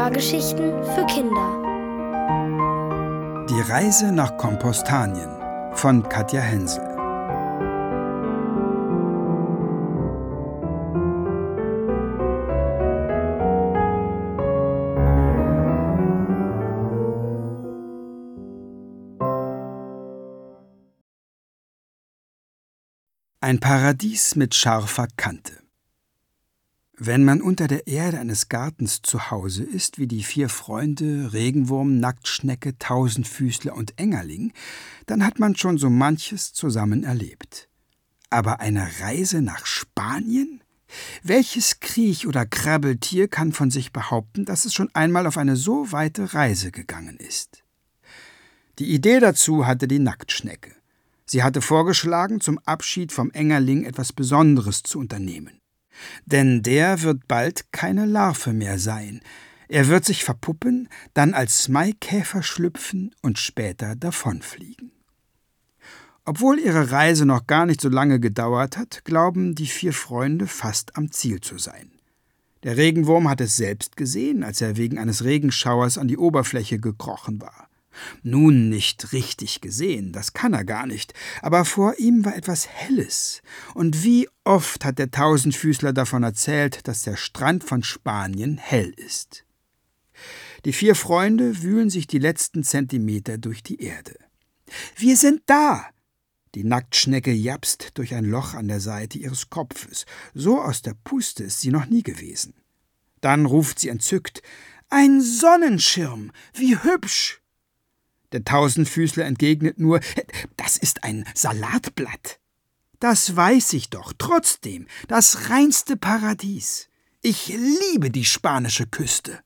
Hörgeschichten für Kinder. Die Reise nach Kompostanien von Katja Hensel. Ein Paradies mit scharfer Kante. Wenn man unter der Erde eines Gartens zu Hause ist, wie die 4 Freunde, Regenwurm, Nacktschnecke, Tausendfüßler und Engerling, dann hat man schon so manches zusammen erlebt. Aber eine Reise nach Spanien? Welches Kriech- oder Krabbeltier kann von sich behaupten, dass es schon einmal auf eine so weite Reise gegangen ist? Die Idee dazu hatte die Nacktschnecke. Sie hatte vorgeschlagen, zum Abschied vom Engerling etwas Besonderes zu unternehmen. Denn der wird bald keine Larve mehr sein. Er wird sich verpuppen, dann als Maikäfer schlüpfen und später davonfliegen. Obwohl ihre Reise noch gar nicht so lange gedauert hat, glauben die 4 Freunde fast am Ziel zu sein. Der Regenwurm hat es selbst gesehen, als er wegen eines Regenschauers an die Oberfläche gekrochen war. Nun nicht richtig gesehen, das kann er gar nicht, aber vor ihm war etwas Helles. Und wie oft hat der Tausendfüßler davon erzählt, dass der Strand von Spanien hell ist. Die 4 Freunde wühlen sich die letzten Zentimeter durch die Erde. »Wir sind da!« Die Nacktschnecke japst durch ein Loch an der Seite ihres Kopfes. So aus der Puste ist sie noch nie gewesen. Dann ruft sie entzückt: »Ein Sonnenschirm! Wie hübsch!« Der Tausendfüßler entgegnet nur: »Das ist ein Salatblatt.« »Das weiß ich doch, trotzdem, das reinste Paradies. Ich liebe die spanische Küste.«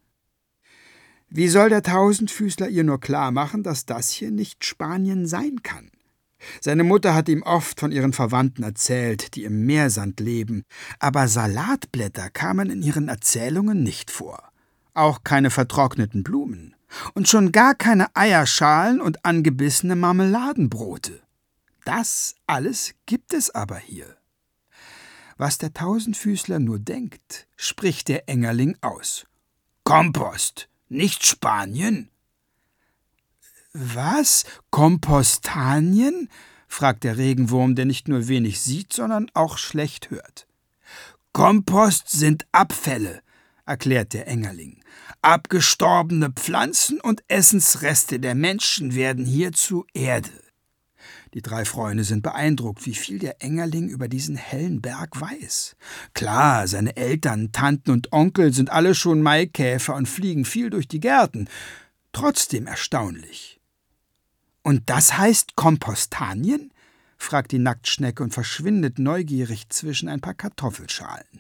Wie soll der Tausendfüßler ihr nur klar machen, dass das hier nicht Spanien sein kann? Seine Mutter hat ihm oft von ihren Verwandten erzählt, die im Meersand leben, aber Salatblätter kamen in ihren Erzählungen nicht vor. Auch keine vertrockneten Blumen. Und schon gar keine Eierschalen und angebissene Marmeladenbrote. Das alles gibt es aber hier. Was der Tausendfüßler nur denkt, spricht der Engerling aus. »Kompost, nicht Spanien?« »Was? Kompostanien?« fragt der Regenwurm, der nicht nur wenig sieht, sondern auch schlecht hört. »Kompost sind Abfälle«, erklärt der Engerling. »Abgestorbene Pflanzen und Essensreste der Menschen werden hier zu Erde.« Die 3 Freunde sind beeindruckt, wie viel der Engerling über diesen hellen Berg weiß. Klar, seine Eltern, Tanten und Onkel sind alle schon Maikäfer und fliegen viel durch die Gärten. Trotzdem erstaunlich. »Und das heißt Kompostanien?« fragt die Nacktschnecke und verschwindet neugierig zwischen ein paar Kartoffelschalen.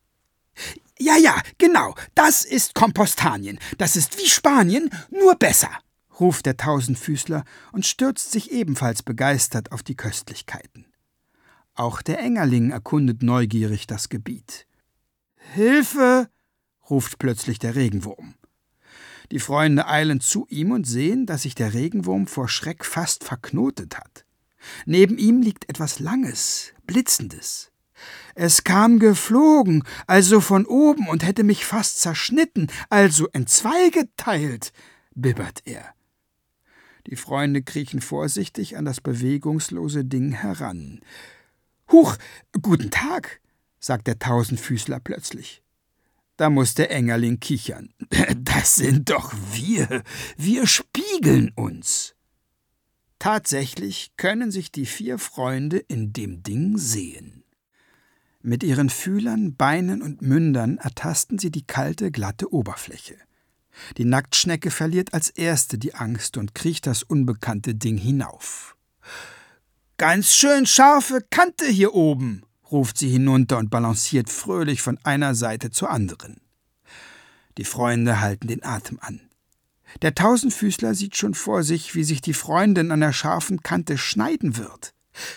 »Ja, genau, das ist Kompostanien. Das ist wie Spanien, nur besser«, ruft der Tausendfüßler und stürzt sich ebenfalls begeistert auf die Köstlichkeiten. Auch der Engerling erkundet neugierig das Gebiet. »Hilfe!« ruft plötzlich der Regenwurm. Die Freunde eilen zu ihm und sehen, dass sich der Regenwurm vor Schreck fast verknotet hat. Neben ihm liegt etwas Langes, Blitzendes. »Es kam geflogen, also von oben, und hätte mich fast zerschnitten, also entzweigeteilt«, bibbert er. Die Freunde kriechen vorsichtig an das bewegungslose Ding heran. »Huch, guten Tag«, sagt der Tausendfüßler plötzlich. Da muss der Engerling kichern. »Das sind doch wir spiegeln uns.« Tatsächlich können sich die 4 Freunde in dem Ding sehen. Mit ihren Fühlern, Beinen und Mündern ertasten sie die kalte, glatte Oberfläche. Die Nacktschnecke verliert als erste die Angst und kriecht das unbekannte Ding hinauf. »Ganz schön scharfe Kante hier oben«, ruft sie hinunter und balanciert fröhlich von einer Seite zur anderen. Die Freunde halten den Atem an. Der Tausendfüßler sieht schon vor sich, wie sich die Freundin an der scharfen Kante schneiden wird.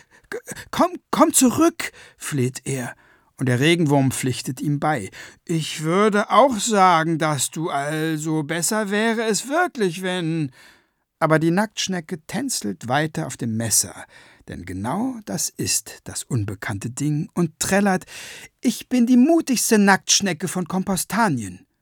»Komm zurück«, fleht er, und der Regenwurm pflichtet ihm bei. »Ich würde auch sagen, dass du also besser wäre es wirklich, wenn...« Aber die Nacktschnecke tänzelt weiter auf dem Messer, denn genau das ist das unbekannte Ding, und trällert: »Ich bin die mutigste Nacktschnecke von Kompostanien.«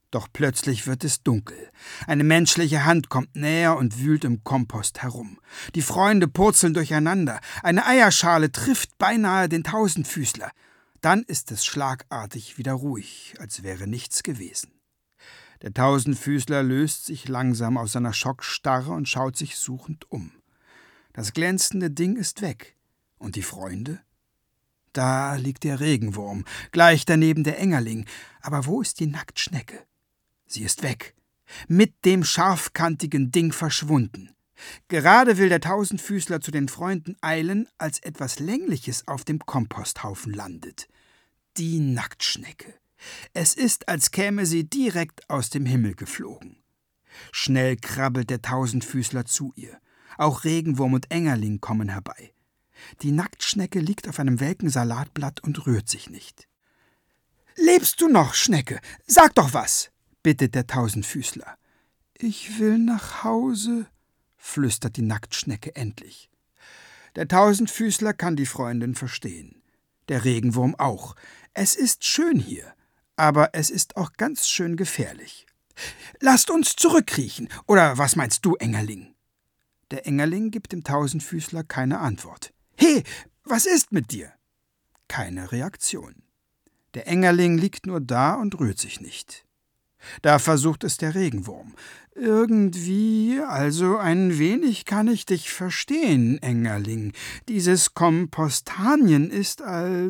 Doch plötzlich wird es dunkel. Eine menschliche Hand kommt näher und wühlt im Kompost herum. Die Freunde purzeln durcheinander. Eine Eierschale trifft beinahe den Tausendfüßler. Dann ist es schlagartig wieder ruhig, als wäre nichts gewesen. Der Tausendfüßler löst sich langsam aus seiner Schockstarre und schaut sich suchend um. Das glänzende Ding ist weg. Und die Freunde? Da liegt der Regenwurm, gleich daneben der Engerling. Aber wo ist die Nacktschnecke? Sie ist weg. Mit dem scharfkantigen Ding verschwunden. Gerade will der Tausendfüßler zu den Freunden eilen, als etwas Längliches auf dem Komposthaufen landet. Die Nacktschnecke. Es ist, als käme sie direkt aus dem Himmel geflogen. Schnell krabbelt der Tausendfüßler zu ihr. Auch Regenwurm und Engerling kommen herbei. Die Nacktschnecke liegt auf einem welken Salatblatt und rührt sich nicht. »Lebst du noch, Schnecke? Sag doch was«, bittet der Tausendfüßler. »Ich will nach Hause«, flüstert die Nacktschnecke endlich. Der Tausendfüßler kann die Freundin verstehen. Der Regenwurm auch. Es ist schön hier, aber es ist auch ganz schön gefährlich. »Lasst uns zurückkriechen, oder was meinst du, Engerling?« Der Engerling gibt dem Tausendfüßler keine Antwort. »He, was ist mit dir?« Keine Reaktion. Der Engerling liegt nur da und rührt sich nicht. Da versucht es der Regenwurm. »Irgendwie, also ein wenig kann ich dich verstehen, Engerling. Dieses Kompostanien ist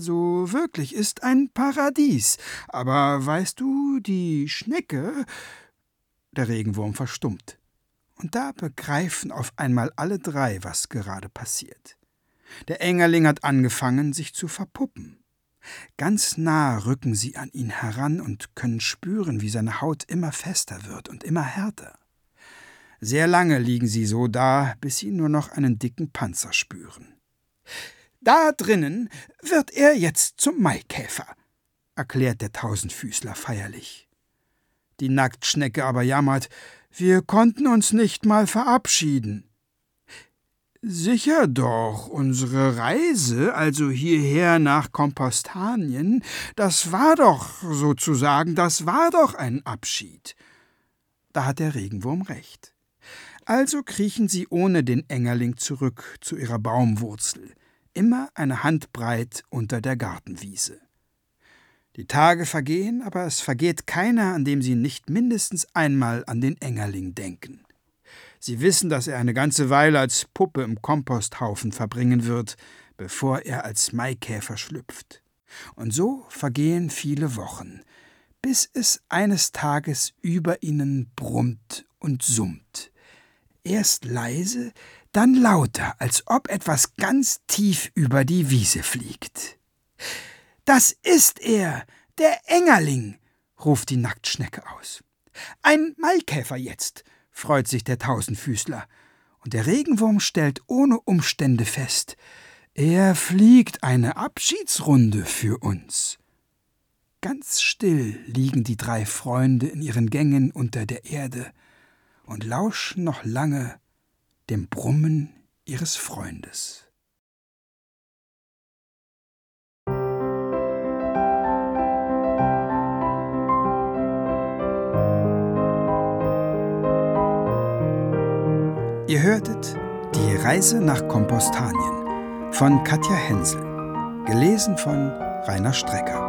ein Paradies. Aber weißt du, die Schnecke...« Der Regenwurm verstummt. Und da begreifen auf einmal alle drei, was gerade passiert. Der Engerling hat angefangen, sich zu verpuppen. Ganz nah rücken sie an ihn heran und können spüren, wie seine Haut immer fester wird und immer härter. Sehr lange liegen sie so da, bis sie nur noch einen dicken Panzer spüren. »Da drinnen wird er jetzt zum Maikäfer«, erklärt der Tausendfüßler feierlich. Die Nacktschnecke aber jammert, »Wir konnten uns nicht mal verabschieden.« »Sicher doch, unsere Reise, also hierher nach Kompostanien, das war doch ein Abschied.« Da hat der Regenwurm recht. Also kriechen sie ohne den Engerling zurück zu ihrer Baumwurzel, immer eine Handbreit unter der Gartenwiese. Die Tage vergehen, aber es vergeht keiner, an dem sie nicht mindestens einmal an den Engerling denken. Sie wissen, dass er eine ganze Weile als Puppe im Komposthaufen verbringen wird, bevor er als Maikäfer schlüpft. Und so vergehen viele Wochen, bis es eines Tages über ihnen brummt und summt. Erst leise, dann lauter, als ob etwas ganz tief über die Wiese fliegt. »Das ist er, der Engerling«, ruft die Nacktschnecke aus. »Ein Maikäfer jetzt«, freut sich der Tausendfüßler. Und der Regenwurm stellt ohne Umstände fest, er fliegt eine Abschiedsrunde für uns. Ganz still liegen die drei Freunde in ihren Gängen unter der Erde und lauschen noch lange dem Brummen ihres Freundes. Ihr hörtet Die Reise nach Kompostanien von Katja Hensel, gelesen von Rainer Strecker.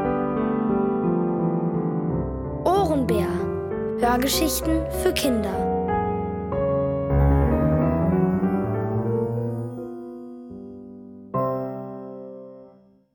Ohrenbär. Hörgeschichten für Kinder.